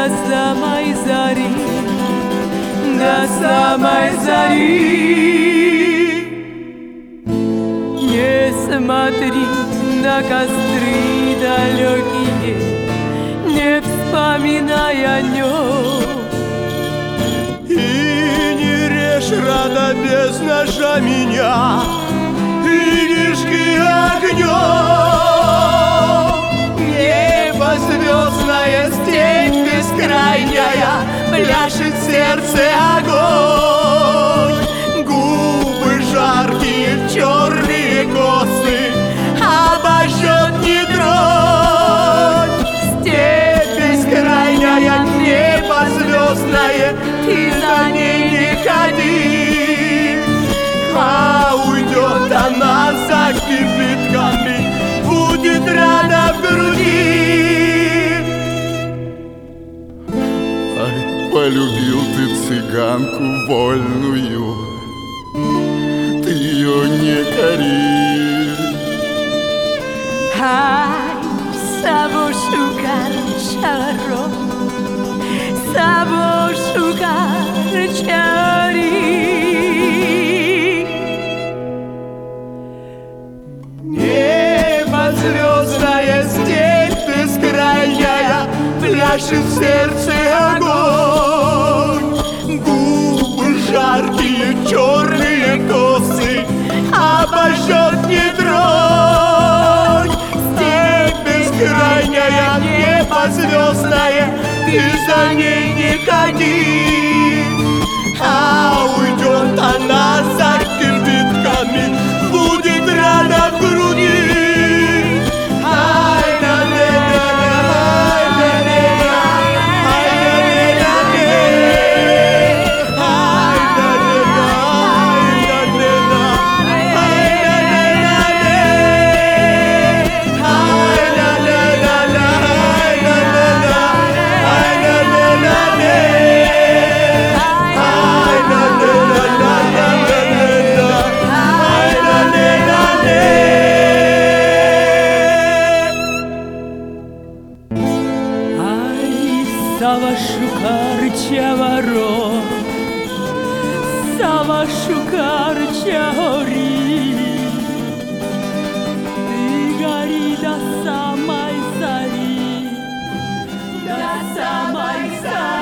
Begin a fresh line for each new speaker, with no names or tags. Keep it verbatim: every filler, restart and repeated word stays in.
до самой зари, до самой зари. Не смотри на костры далекие, не вспоминай о нем.
И не режь, рада, без ножа меня, видишь-ки огнем. Небо звездное, степь бескрайняя, пляшет в сердце огонь. Губы жаркие, черные косы, обожжет не тронь. Степь бескрайняя, небо звездное, ты за ней не ходи. А уйдет она за кипятками, будет рада в груди.
Ай, полюбил ты цыганку вольную, ты ее не кори.
Ай, собой шукар чаро, собой шукар чари.
Небо звездное, степь бескрайняя, пляшет в сердце огонь. Губы жаркие, черные косы, обожжет не тронь. Степь бескрайняя, небо звездное, ты за ней не ходи. А уйдет она за кипятками, будет рада в груди. Ай, да, да, да, ай, да, да, ай, да, да, ай, да, да, ай, да, да, ай, да, да,
Сава шукар чаваро, сава шукар чаори. Ты гори до самой зари, до самой зари.